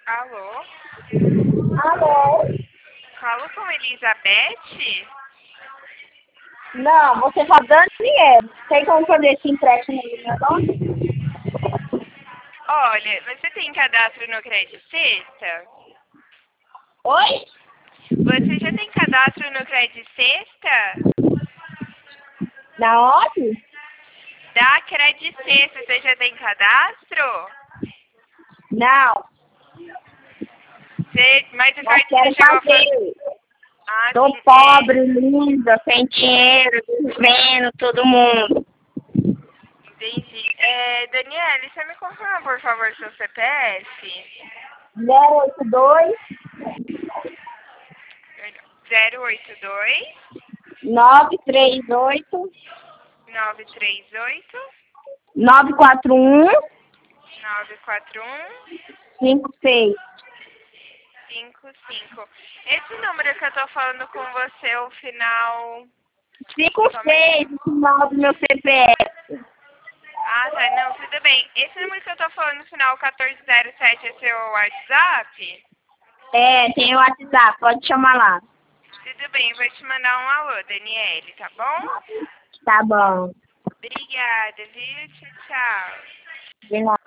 Alô? Alô? Falo com Elizabeth? Não, você tá Daniel. Tem como fazer esse empréstimo no meu nome? Olha, você tem cadastro no Credit Sexta? Oi? Você já tem cadastro no Credit Sexta? Na onde? Da Credit Sexta, você já tem cadastro? Não, Mas o nós cartão você queremos chegou a fazer? fazer. Ah, Tô sim. pobre, linda, sem dinheiro, vendo todo mundo. Entendi. Daniele, você me confirma, por favor, seu CPF? 082 082 938 938 941 941 56. 55. Esse número que eu tô falando com você, o final. 56, o final do meu CPF. Ah, tá. Não, tudo bem. Esse número que eu tô falando, no final 1407, é seu WhatsApp? É, tem o WhatsApp, pode chamar lá. Tudo bem, eu vou te mandar um alô, Daniele, tá bom? Tá bom. Obrigada, viu? Tchau, tchau. De nada.